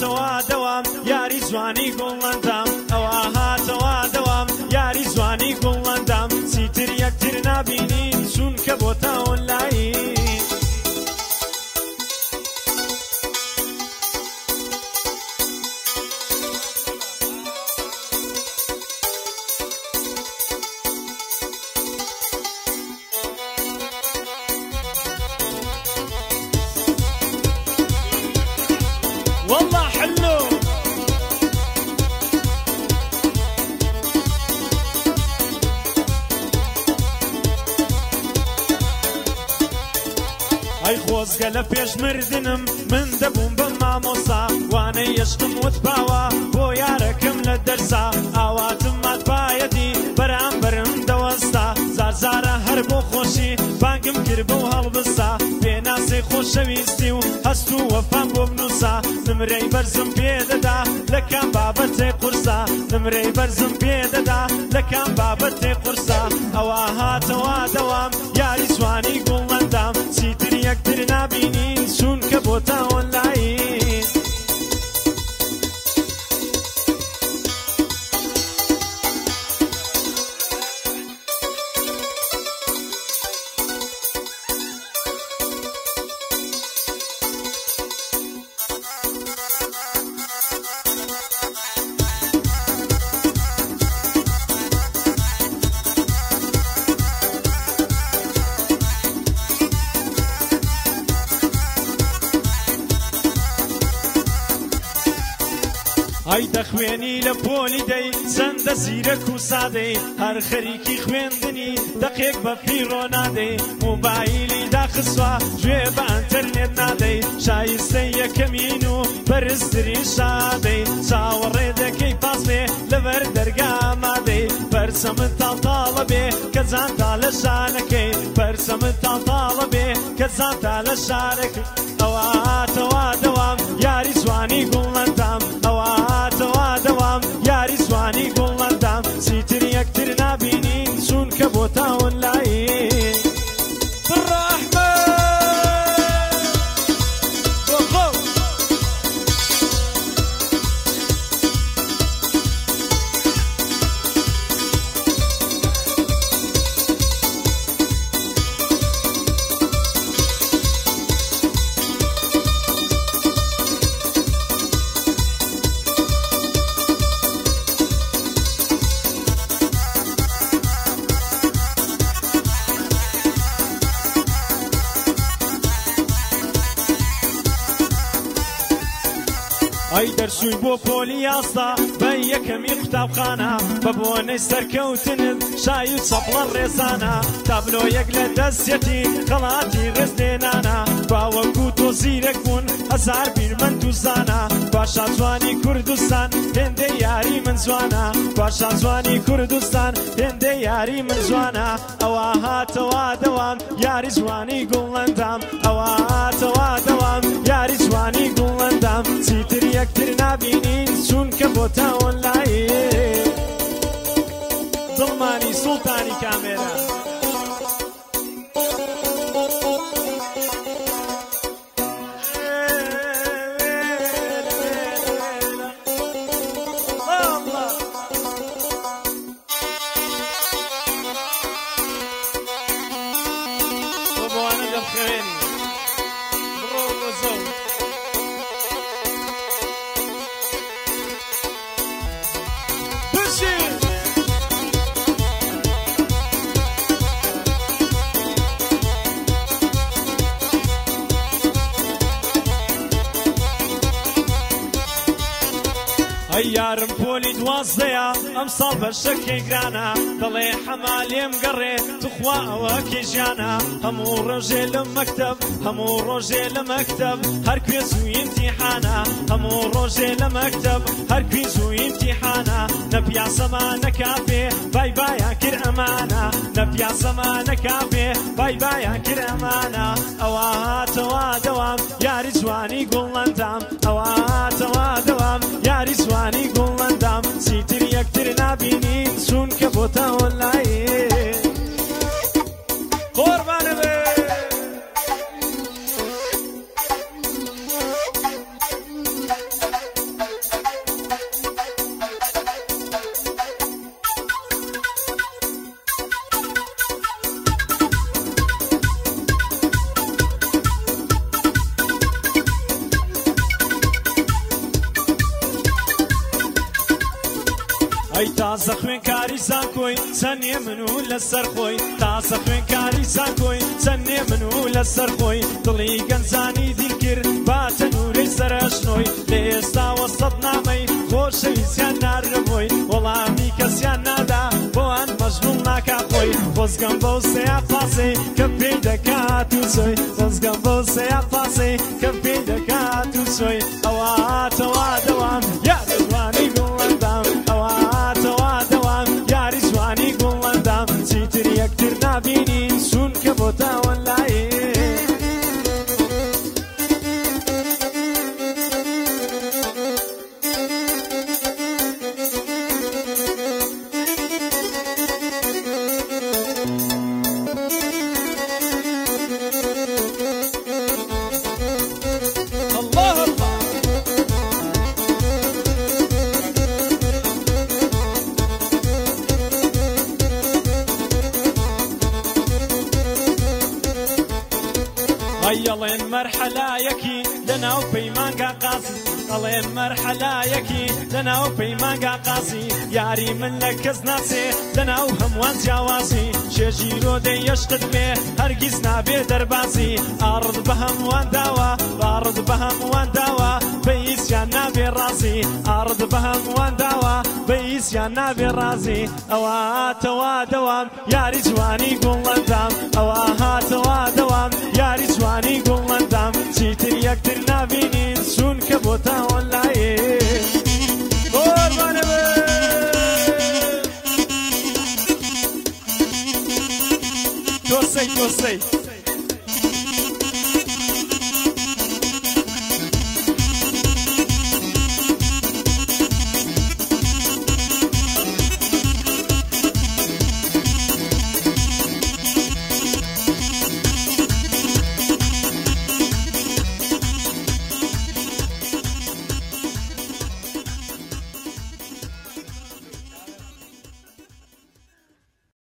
هاتەوە دەوام یاری جوانی گوڵەندام ئەوە هاتەوە دەوام یاری جوانی گوڵەندام چیتر یەکتر نابینین چونکە بۆتە ئۆنلاین والله حلو ئەی خۆزگە لە پێشمردنم من دەبووم بە مامۆسا وانەی یشتم وتباوە بۆ یارەکەم لە دەرسا ئاواتم ماتبایەتی بەرامبەرم دەوەستا زارزارە هەر بۆ خۆشی بانگم کرد بەو هەڵبستا پێناسەی خۆشەویستی و هەست و وەفام بۆ بنووسا نمرەی بەرزم پێدەدا لە کام بابەتێ قورسا نمرەی بەرزم پێدەدا لە کام بابەتێ قورسا ئەوە هاتەوە دەوام یاری جوانی گوڵەندام چیتر یەکتر نابینین چونکە بۆتە ئۆنلاین ئەی دەخوێنی لە پۆلی دەی چەندە زیرەک و سادەی هەر خەریکی خوێندنی دەقێک بە پیرۆ نادەی موبایلی داخسوە گوێ بە ئەنتەرنێت نادەی شایستەی یەکەمین و بەرزترین شادەی چاوەڕێ دەکەی پاس بێ لەبەر دەرگا ئامادەی بەرچەمت تاڵتاڵە بێ کە جانتا لە شانەکەی بەرچەمت تاڵتاڵە بێ کە جانتا لە شانەکەی ئەوە هاتەوە دەوام یاری جوانی گوڵەندام ئەوە هاتەوە دەوام یاری جوانی گوڵەندام چیتر یەکتر نابینین چونکە بۆتە ئۆنلاین ئەی دەرچووی بۆ پۆلی یاستا بە یەکەمی قوتابخانە بە بۆنەی سەرکەوتنت شای و چەپڵە ڕێزانە تابلۆیەک لە دەستێتی خەڵاتی ڕێزلێنانە باوەکو تۆ زیرەک بوون هەزار بیرمەند و زانە باشا جوانی کوردستان هێندەی یاری من جوانە باشا جوانی کوردستان هێندەی یاری من جوانە ئەوە هاتەوە دەوام یاری جوانی گوڵەندام ئەوە هاتەوە دەوام یاری جوانی گوڵەندام چیتر یەکتر نابینین چونکە بۆتە ئۆنلاین دڵمانی سوڵتانی کامێرە ئەی یارم پۆلی دوازدەیە ئەمساڵ بەشەکەی گرانە دەڵێ حەمالێم گەڕێ توخوا ئەوە کێژیانە هەموو ڕۆژێ لە مەکتەب هەموو ڕۆژێ لە مەکتەب هەر کوێز و ئیمتیحانە هەموو ڕۆژێ لە مەکتەب هەر کوێز و ئیمتیحانە نە پیاسەما نە کافێ بای بایان کرد ئەمانە نە پیاسەما نە کافێ بای بایان کرد ئەمانە ئەوە هاتەوە دەوام یاری جوانی گوڵەندام ئەوە هاتەوە دەوام یاری جوانی گوڵەندام چیتر یەکتر نابینین چونکە بۆتە ئۆنلاین قوربانە بێ ئەی تازە خوێنکاری زانکۆی چەندێ من و لەسەر خۆی تازە خوێنکاری زانکۆی چەندێ من و لەسەر خۆی دڵی گەنجانی دیر کرد باتە نورەی سەرەشنۆی لە ئێستاوە سەد نامەی خۆشەویستیان ناردەبۆی وەڵامی کەسیان نادا بۆ ئەن مەژنوڵ ناکا خۆی خۆزگەم بەو سەیا پاسەی کە پێی دەکات و سۆی خۆزگەم بەو سەیا پاسەی کە پێی دەکات و سۆی ئەوە هاتەوا دەوام یاری جوانی گوڵەندام ئەوە هاتەوا دەوام یاری جوانی گوڵەندام چیتر یەکتر نابینین سون کە بۆ تاوەلایێ ئەڵێن مەرحەلایەکی لەناو پەیمانگا قاسی ئەڵێن مەرحەلایەکی لەناو پەیمانگا قاسی یاری من لە کەس ناسێ لەناو هەمووان جیاوازی شێژیرۆ دەیەشتت مێ هەرگیز نابێ دەربازی ئاڕد بە هەمووان داوە ئاڕد بە هەمووان داوە بەئیسیان نابێ ڕازی ئاڕد بە هەمووان داوە بەئیسیان نابێ ڕازی ئەوە هاتەوا دەوام یاری جوانی گوڵەندام ئەوە هاتەوا دەوام یاری جوانی گوڵەندام چیتر یەکتر نابینین چون کە بۆ تاوەلایێ قوربانە بێ تۆسەی